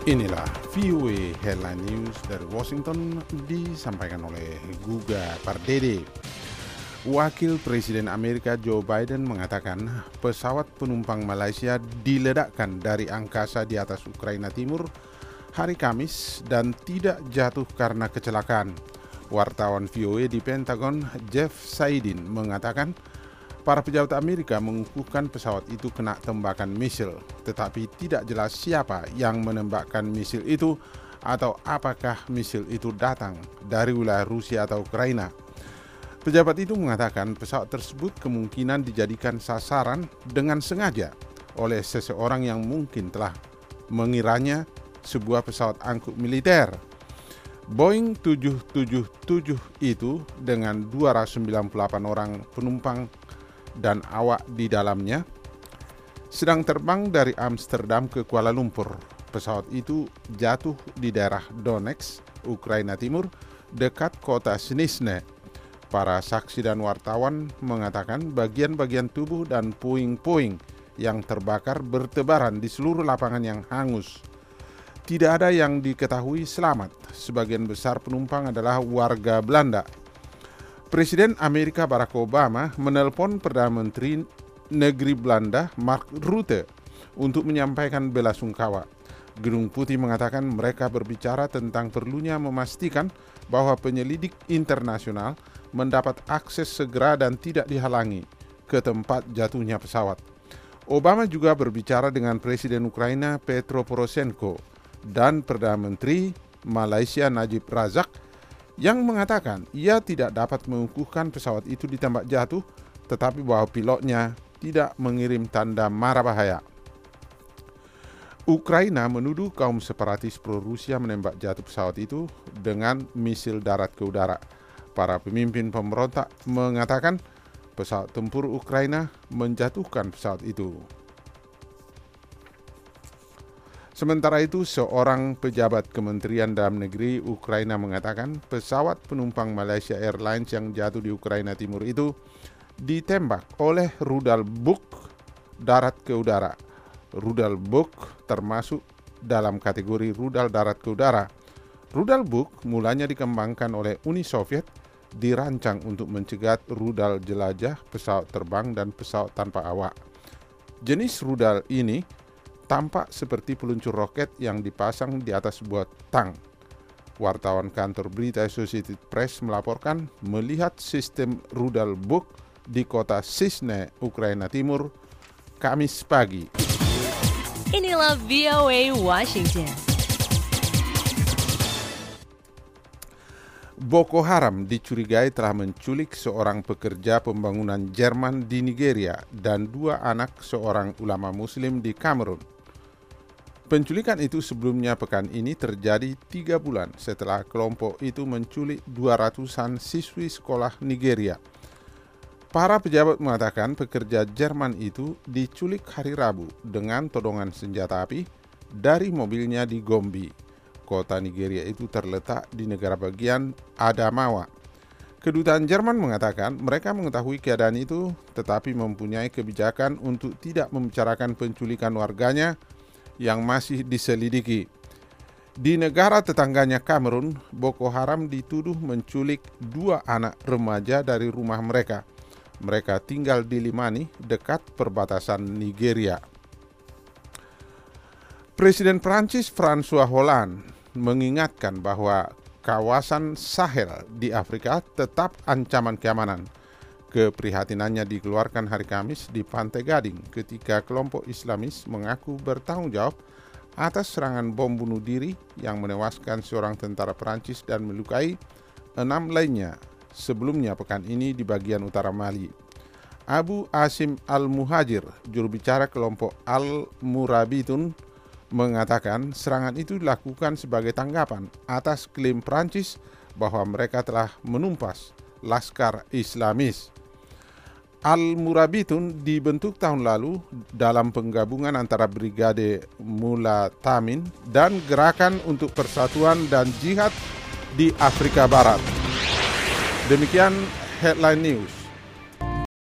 Inilah VOA Headline News dari Washington disampaikan oleh Guga Pardede. Wakil Presiden Amerika Joe Biden mengatakan pesawat penumpang Malaysia diledakkan dari angkasa di atas Ukraina Timur hari Kamis dan tidak jatuh karena kecelakaan. Wartawan VOA di Pentagon Jeff Saidin mengatakan para pejabat Amerika mengukuhkan pesawat itu kena tembakan misil, tetapi tidak jelas siapa yang menembakkan misil itu atau apakah misil itu datang dari wilayah Rusia atau Ukraina. Pejabat itu mengatakan pesawat tersebut kemungkinan dijadikan sasaran dengan sengaja oleh seseorang yang mungkin telah mengiranya sebuah pesawat angkut militer. Boeing 777 itu dengan 298 orang penumpang dan awak di dalamnya sedang terbang dari Amsterdam ke Kuala Lumpur. Pesawat itu jatuh di daerah Donetsk, Ukraina Timur, dekat kota Snizhne. Para saksi dan wartawan mengatakan bagian-bagian tubuh dan puing-puing yang terbakar bertebaran di seluruh lapangan yang hangus. Tidak ada yang diketahui selamat. Sebagian besar penumpang adalah warga Belanda. Presiden Amerika Barack Obama menelpon Perdana Menteri Negeri Belanda Mark Rutte untuk menyampaikan belasungkawa. Gedung Putih mengatakan mereka berbicara tentang perlunya memastikan bahwa penyelidik internasional mendapat akses segera dan tidak dihalangi ke tempat jatuhnya pesawat. Obama juga berbicara dengan Presiden Ukraina Petro Poroshenko dan Perdana Menteri Malaysia Najib Razak yang mengatakan ia tidak dapat mengukuhkan pesawat itu ditembak jatuh, tetapi bahwa pilotnya tidak mengirim tanda mara bahaya. Ukraina menuduh kaum separatis pro-Rusia menembak jatuh pesawat itu dengan misil darat ke udara. Para pemimpin pemberontak mengatakan pesawat tempur Ukraina menjatuhkan pesawat itu. Sementara itu, seorang pejabat Kementerian Dalam Negeri Ukraina mengatakan pesawat penumpang Malaysia Airlines yang jatuh di Ukraina Timur itu ditembak oleh rudal Buk darat ke udara. Rudal Buk termasuk dalam kategori rudal darat ke udara. Rudal Buk mulanya dikembangkan oleh Uni Soviet, dirancang untuk mencegat rudal jelajah, pesawat terbang, dan pesawat tanpa awak. Jenis rudal ini tampak seperti peluncur roket yang dipasang di atas sebuah tank. Wartawan kantor berita Associated Press melaporkan melihat sistem rudal Buk di kota Snizhne, Ukraina Timur, Kamis pagi. Inilah VOA Washington. Boko Haram dicurigai telah menculik seorang pekerja pembangunan Jerman di Nigeria dan 2 anak seorang ulama muslim di Kamerun. Penculikan itu sebelumnya pekan ini terjadi 3 bulan setelah kelompok itu menculik 200-an siswi sekolah Nigeria. Para pejabat mengatakan pekerja Jerman itu diculik hari Rabu dengan todongan senjata api dari mobilnya di Gombe. Kota Nigeria itu terletak di negara bagian Adamawa. Kedutaan Jerman mengatakan mereka mengetahui keadaan itu tetapi mempunyai kebijakan untuk tidak membicarakan penculikan warganya yang masih diselidiki. Di negara tetangganya Kamerun, Boko Haram dituduh menculik 2 anak remaja dari rumah mereka. Mereka tinggal di Limani, dekat perbatasan Nigeria. Presiden Prancis François Hollande mengingatkan bahwa kawasan Sahel di Afrika tetap ancaman keamanan. Keprihatinannya dikeluarkan hari Kamis di Pantai Gading ketika kelompok Islamis mengaku bertanggung jawab atas serangan bom bunuh diri yang menewaskan seorang tentara Perancis dan melukai 6 lainnya sebelumnya pekan ini di bagian utara Mali. Abu Asim Al-Muhajir, juru bicara kelompok Al-Murabitun, mengatakan serangan itu dilakukan sebagai tanggapan atas klaim Perancis bahwa mereka telah menumpas Laskar Islamis. Al-Murabitun dibentuk tahun lalu dalam penggabungan antara Brigade Mulatamin dan Gerakan untuk Persatuan dan Jihad di Afrika Barat. Demikian Headline News.